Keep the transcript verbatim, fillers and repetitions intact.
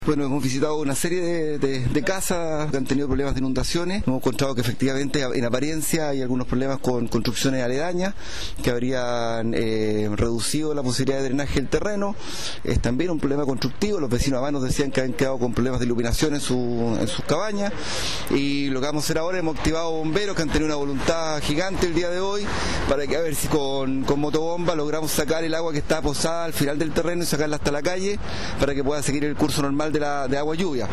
Bueno, hemos visitado una serie de, de, de casas que han tenido problemas de inundaciones. Hemos encontrado que efectivamente en apariencia hay algunos problemas con construcciones aledañas que habrían eh, reducido la posibilidad de drenaje del terreno. Es también un problema constructivo. Los vecinos además nos decían que han quedado con problemas de iluminación en, su, en sus cabañas. Y lo que vamos a hacer ahora, hemos activado bomberos que han tenido una voluntad gigante el día de hoy para que a ver si con, con motobomba logramos sacar el agua que está posada al final del terreno y sacarla hasta la calle para que pueda seguir el curso normal de la de agua lluvia.